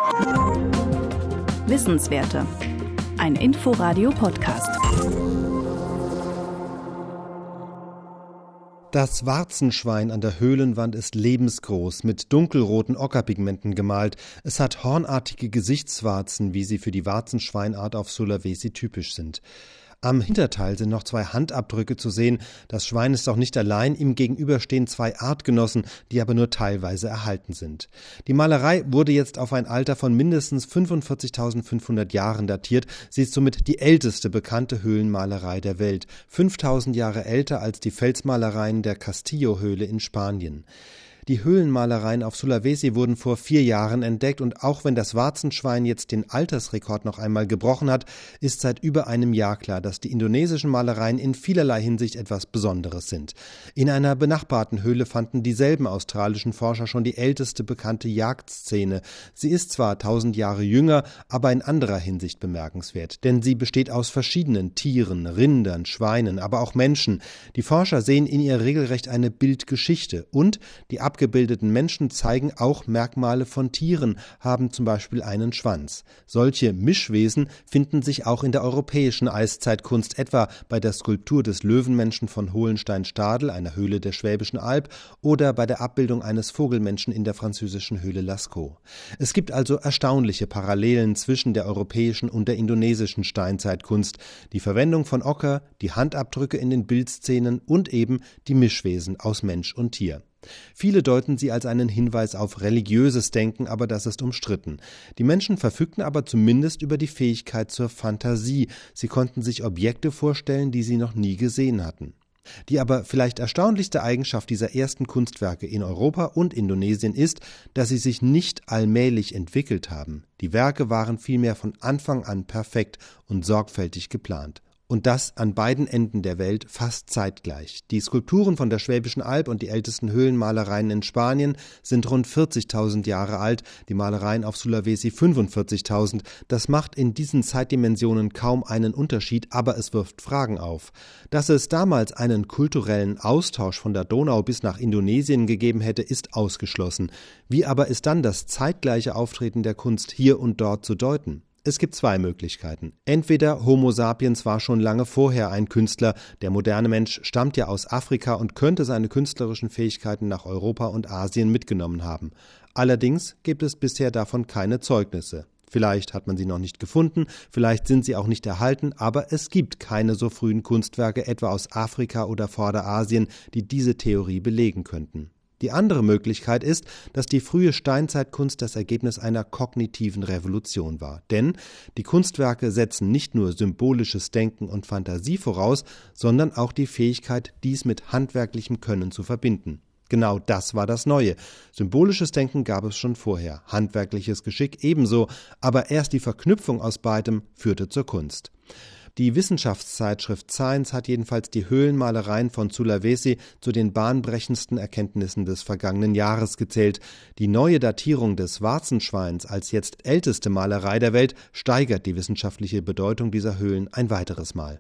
Wissenswerte. Ein Inforadio-Podcast. Das Warzenschwein an der Höhlenwand ist lebensgroß, mit dunkelroten Ockerpigmenten gemalt. Es hat hornartige Gesichtswarzen, wie sie für die Warzenschweinart auf Sulawesi typisch sind. Am Hinterteil sind noch 2 Handabdrücke zu sehen. Das Schwein ist auch nicht allein, ihm gegenüber stehen 2 Artgenossen, die aber nur teilweise erhalten sind. Die Malerei wurde jetzt auf ein Alter von mindestens 45.500 Jahren datiert. Sie ist somit die älteste bekannte Höhlenmalerei der Welt, 5.000 Jahre älter als die Felsmalereien der Castillo-Höhle in Spanien. Die Höhlenmalereien auf Sulawesi wurden vor 4 Jahren entdeckt und auch wenn das Warzenschwein jetzt den Altersrekord noch einmal gebrochen hat, ist seit über einem Jahr klar, dass die indonesischen Malereien in vielerlei Hinsicht etwas Besonderes sind. In einer benachbarten Höhle fanden dieselben australischen Forscher schon die älteste bekannte Jagdszene. Sie ist zwar 1000 Jahre jünger, aber in anderer Hinsicht bemerkenswert, denn sie besteht aus verschiedenen Tieren, Rindern, Schweinen, aber auch Menschen. Die Forscher sehen in ihr regelrecht eine Bildgeschichte und die abgebildeten Menschen zeigen auch Merkmale von Tieren, haben zum Beispiel einen Schwanz. Solche Mischwesen finden sich auch in der europäischen Eiszeitkunst, etwa bei der Skulptur des Löwenmenschen von Hohenstein-Stadel, einer Höhle der Schwäbischen Alb, oder bei der Abbildung eines Vogelmenschen in der französischen Höhle Lascaux. Es gibt also erstaunliche Parallelen zwischen der europäischen und der indonesischen Steinzeitkunst, die Verwendung von Ocker, die Handabdrücke in den Bildszenen und eben die Mischwesen aus Mensch und Tier. Viele deuten sie als einen Hinweis auf religiöses Denken, aber das ist umstritten. Die Menschen verfügten aber zumindest über die Fähigkeit zur Fantasie. Sie konnten sich Objekte vorstellen, die sie noch nie gesehen hatten. Die aber vielleicht erstaunlichste Eigenschaft dieser ersten Kunstwerke in Europa und Indonesien ist, dass sie sich nicht allmählich entwickelt haben. Die Werke waren vielmehr von Anfang an perfekt und sorgfältig geplant. Und das an beiden Enden der Welt fast zeitgleich. Die Skulpturen von der Schwäbischen Alb und die ältesten Höhlenmalereien in Spanien sind rund 40.000 Jahre alt, die Malereien auf Sulawesi 45.000. Das macht in diesen Zeitdimensionen kaum einen Unterschied, aber es wirft Fragen auf. Dass es damals einen kulturellen Austausch von der Donau bis nach Indonesien gegeben hätte, ist ausgeschlossen. Wie aber ist dann das zeitgleiche Auftreten der Kunst hier und dort zu deuten? Es gibt 2 Möglichkeiten. Entweder Homo sapiens war schon lange vorher ein Künstler, der moderne Mensch stammt ja aus Afrika und könnte seine künstlerischen Fähigkeiten nach Europa und Asien mitgenommen haben. Allerdings gibt es bisher davon keine Zeugnisse. Vielleicht hat man sie noch nicht gefunden, vielleicht sind sie auch nicht erhalten, aber es gibt keine so frühen Kunstwerke, etwa aus Afrika oder Vorderasien, die diese Theorie belegen könnten. Die andere Möglichkeit ist, dass die frühe Steinzeitkunst das Ergebnis einer kognitiven Revolution war. Denn die Kunstwerke setzen nicht nur symbolisches Denken und Fantasie voraus, sondern auch die Fähigkeit, dies mit handwerklichem Können zu verbinden. Genau das war das Neue. Symbolisches Denken gab es schon vorher, handwerkliches Geschick ebenso, aber erst die Verknüpfung aus beidem führte zur Kunst. Die Wissenschaftszeitschrift Science hat jedenfalls die Höhlenmalereien von Sulawesi zu den bahnbrechendsten Erkenntnissen des vergangenen Jahres gezählt. Die neue Datierung des Warzenschweins als jetzt älteste Malerei der Welt steigert die wissenschaftliche Bedeutung dieser Höhlen ein weiteres Mal.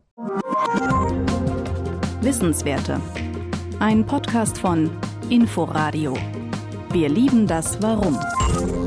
Wissenswerte. Ein Podcast von Inforadio. Wir lieben das Warum.